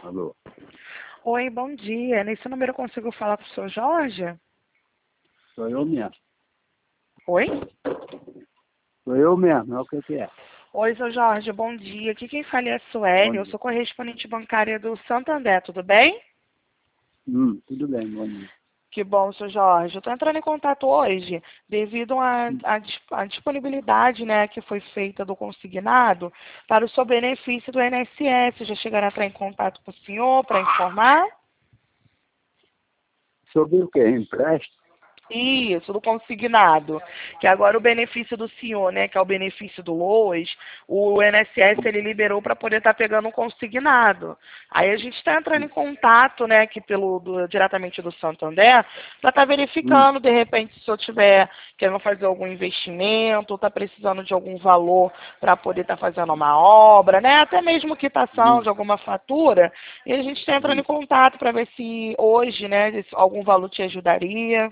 Alô? Oi, bom dia. Nesse número eu consigo falar com o seu Jorge? Sou eu mesmo. Oi? Sou eu mesmo, é o que é. Oi, seu Jorge, bom dia. Aqui quem fala é a Bom Sueli, eu dia. sou correspondente bancária do Santander, tudo bem? Tudo bem, bom dia. Que bom, seu Jorge. Eu estou entrando em contato hoje devido à disponibilidade, né, que foi feita do consignado para o seu benefício do INSS. Já chegaram a entrar em contato com o senhor para informar? Sobre o quê? Empréstimo? Isso, do consignado. Que agora o benefício do senhor, né, que é o benefício do Lois, o INSS ele liberou para poder estar pegando um consignado. Aí a gente está entrando em contato, né, aqui diretamente do Santander, para estar verificando, de repente, se o senhor tiver querendo fazer algum investimento, está precisando de algum valor para poder estar fazendo uma obra, né, até mesmo quitação de alguma fatura, e a gente está entrando em contato para ver se hoje, né, algum valor te ajudaria.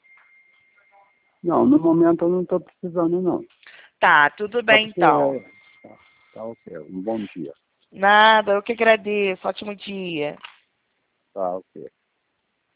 Não, no momento eu não estou precisando, não. Tá, tudo Só bem porque então. tá ok. Um bom dia. Nada, eu que agradeço. Ótimo dia. Tá ok.